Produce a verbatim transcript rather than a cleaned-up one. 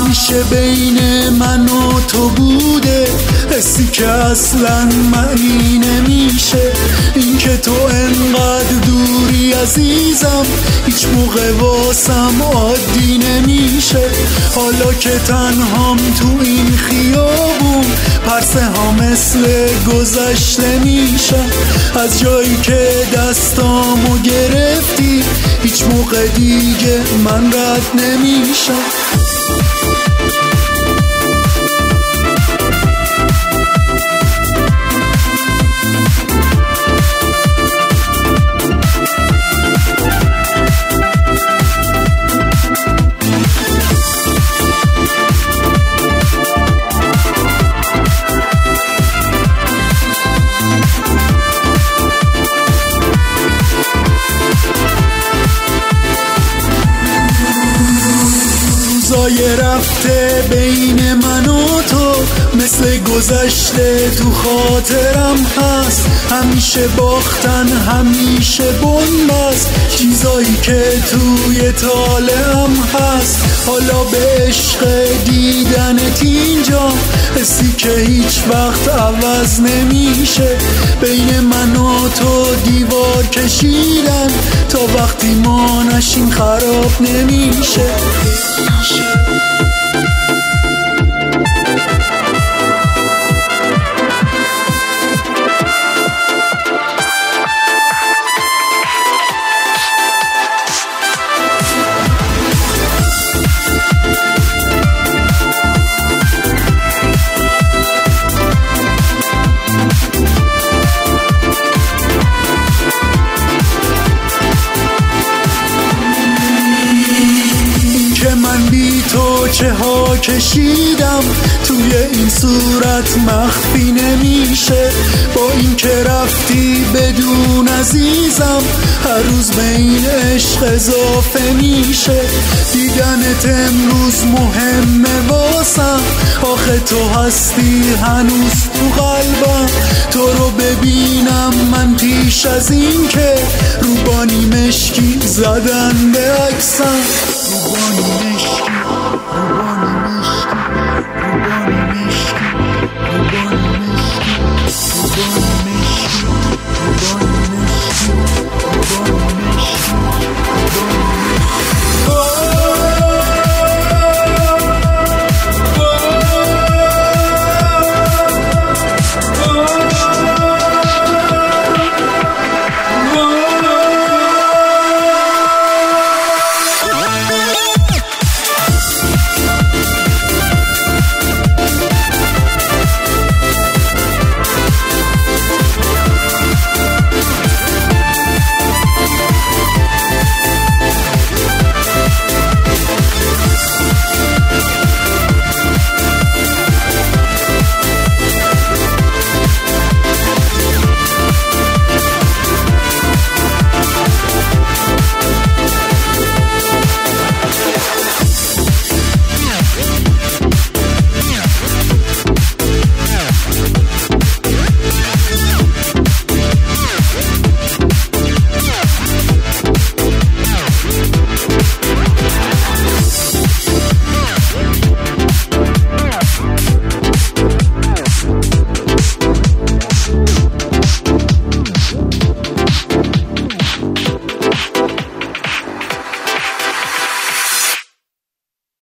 همیشه بین من و تو بوده، حسی که اصلا معنی نمیشه. این که تو انقدر دوری عزیزم، هیچ موقع واسم عادی نمیشه. حالا که تنهام تو این خیابون، پرسه ها مثل گذشته میشه. از جایی که دستامو گرفتی، هیچ موقع دیگه من رد نمیشم. روزای رفته بین من و تو مثل گذشته تو خاطرم هست. همیشه باختن همیشه بنبست، چیزایی که توی طالعم هست. حالا به عشق دیدنت اینجا، حسی که هیچ وقت عوض نمیشه. بین من و تو دیوار کشیدن، تا وقتی ما نشیم خراب نمیشه. تو چه ها کشیدم توی این صورت مخفی نمیشه. با این که رفتی بدون عزیزم، هر روز به این عشق اضافه میشه. دیدنت امروز مهمه واسم، آخه تو هستی هنوز تو قلبم. تو رو ببینم من پیش از این که روبانی مشکی زدن به عکسم. روبانی